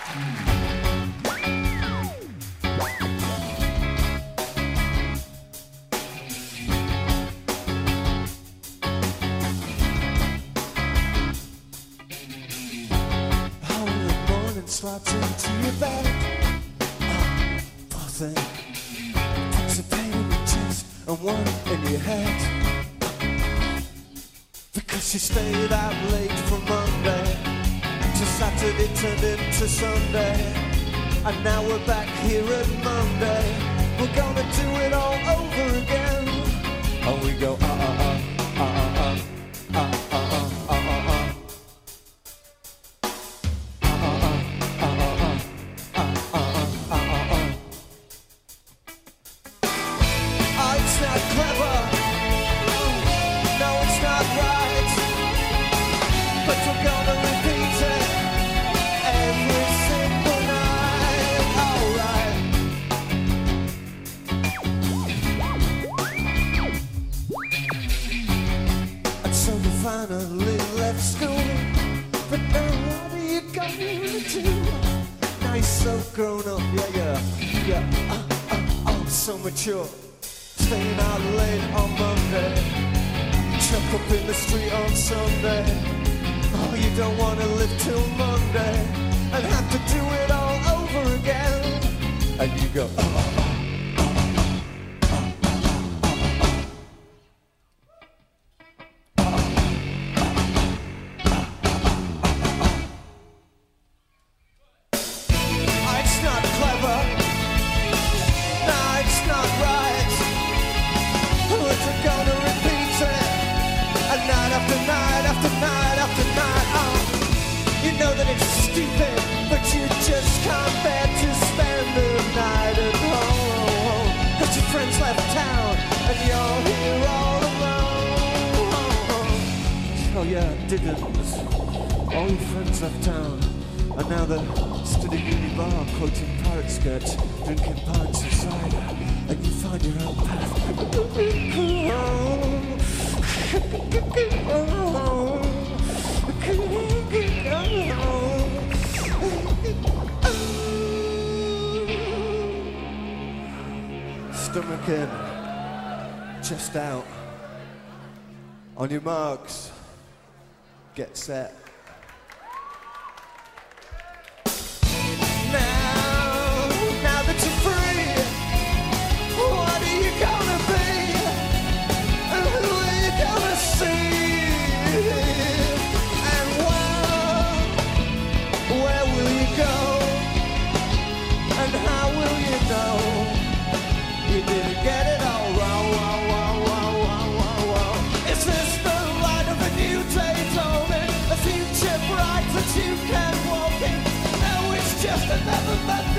Slides into your bed. Oh, poor thing. Puts a pain in your chest and one in your head. Because she stayed out late from Monday to Saturday turned into Sunday. And now we're back here at Monday. We're gonna do it all over again. And we go finally left school, but now what are you gonna do? Now you're so grown up, oh, so mature. Staying out late on Monday, chuck up in the street on Sunday. Oh, you don't wanna live till Monday and have to do it all over again. And you go, diggers, all your friends left town, and now they're stood in uni bar quoting pirate skirts, drinking pints of cider, and you find your own path. Stomach in, chest out, on your marks. Get set. Now that you're free, what are you gonna be? And who are you gonna see? And where will you go? And how will you know you didn't get it all wrong? Is this the light of a new day? Future bright that you can walk in. No, it's just another Monday.